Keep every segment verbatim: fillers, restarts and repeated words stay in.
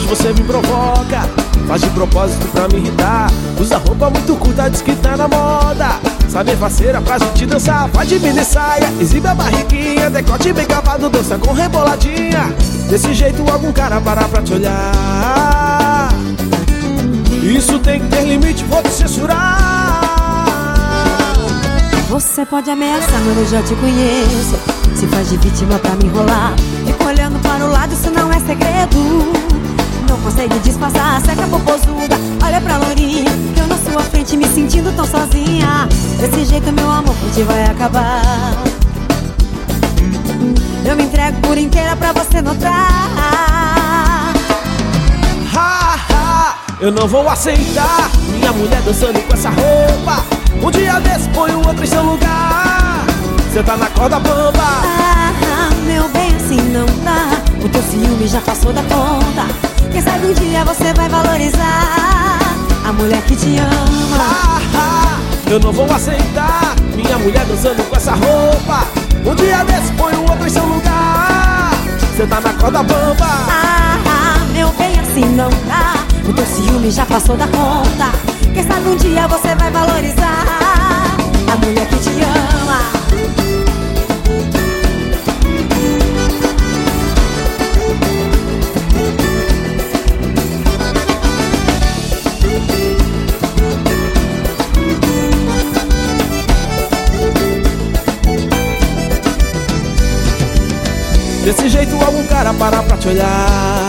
Hoje você me provoca, faz de propósito pra me irritar. Usa roupa muito curta, diz que tá na moda. Sabe, parceira, pra gente dançar, vai de mini saia, exibe a barriguinha, decote bem cavado, dança com reboladinha. Desse jeito algum cara parar pra te olhar. Isso tem que ter limite, vou te censurar. Você pode ameaçar, mas eu já te conheço. Se faz de vítima pra me enrolar, fica olhando para o lado, isso não é segredo. Não consegue disfarçar, seca popozuda. Olha pra lourinha, que eu na sua frente me sentindo tão sozinha. Desse jeito meu amor por ti vai acabar. Eu me entrego por inteira pra você notar. Ha, ha, eu não vou aceitar minha mulher dançando com essa roupa. Um dia desse põe o outro em seu lugar. Cê tá na corda bamba. Ah, meu bem, assim não dá. O teu ciúme já passou da conta. Quem sabe um dia você vai valorizar a mulher que te ama. Ha, ha, eu não vou aceitar minha mulher dançando com essa roupa. Um dia desse põe o outro em seu lugar. Cê tá na corda bamba. Ah, meu bem, assim não dá. O teu ciúme já passou da conta. Quem sabe um dia você vai valorizar a mulher que te ama. Desse jeito algum cara parar pra te olhar.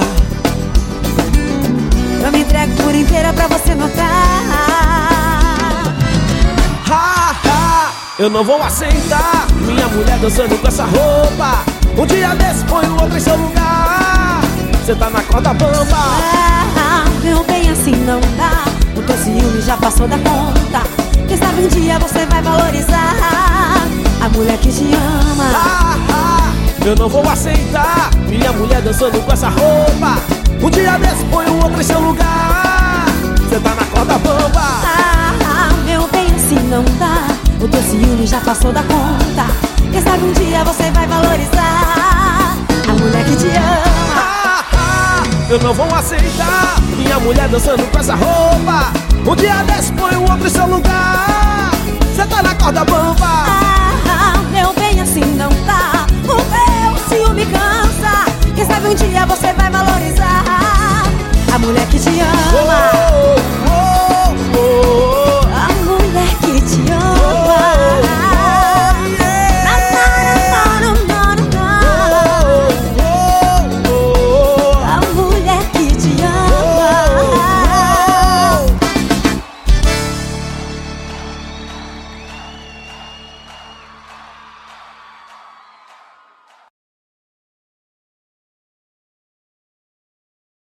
Eu me entrego por inteira pra você notar. Ha, ha, eu não vou aceitar minha mulher dançando com essa roupa. Um dia desse põe o outro em seu lugar. Cê tá na corda bamba. Ah, meu bem, assim não dá. O teu ciúme já passou da conta. Quem sabe um dia você vai valorizar a mulher que te ama. Ha, ha, eu não vou aceitar minha mulher dançando com essa roupa. Um dia desse põe o outro em seu lugar. Cê tá na corda bamba. Ah, meu bem, assim não dá. O teu ciúme já passou da conta. Quem sabe um dia você vai valorizar a mulher que te ama. Ah, ah, eu não vou aceitar minha mulher dançando com essa roupa. Um dia desse põe o outro em seu lugar. Cê tá na corda bamba. Ah, meu bem, assim não dá. O meu ciúme cansa. Quem sabe um dia você vai valorizar a mulher que te ama. Oh,